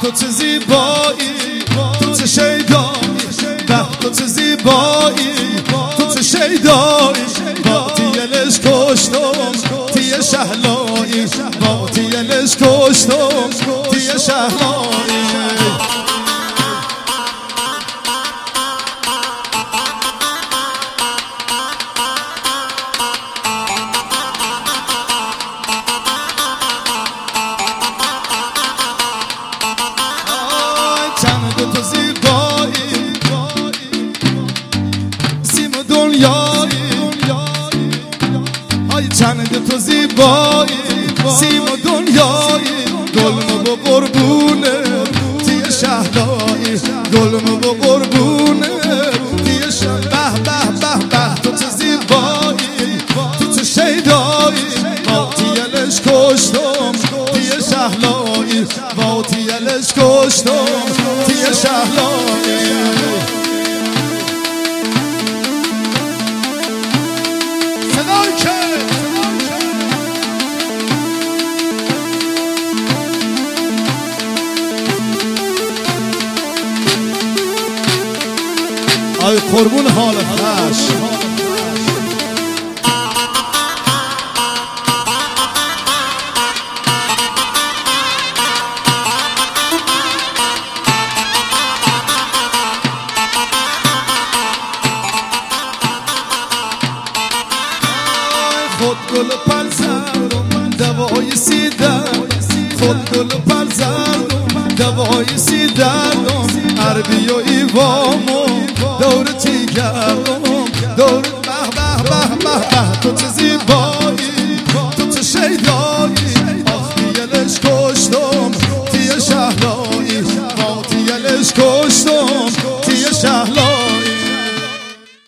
تو چه زیبایی، تو چه شیدایی، به تو چه زیبایی، تو چه شیدایی. با تیلش کشتم تیه شهلایی، با تیلش کشتم تیه شهلایی. تو زیبایی سیم دنیایی، های چند تو زیبایی سیم دنیایی. گلم با قربونه تیه شهلایی، گلم با قربونه تیه شهلایی. به به به به تو چه زیبایی، تو چه شیدایی، با تیلش کشتم تیه شهلایی، با تیلش کشتم تیه شهلایی. صدای که آی قربون حال خوش. خود گل پر زردم دوای سیدم، خود گل پر زردم دوای سیدم. عربی و ایوام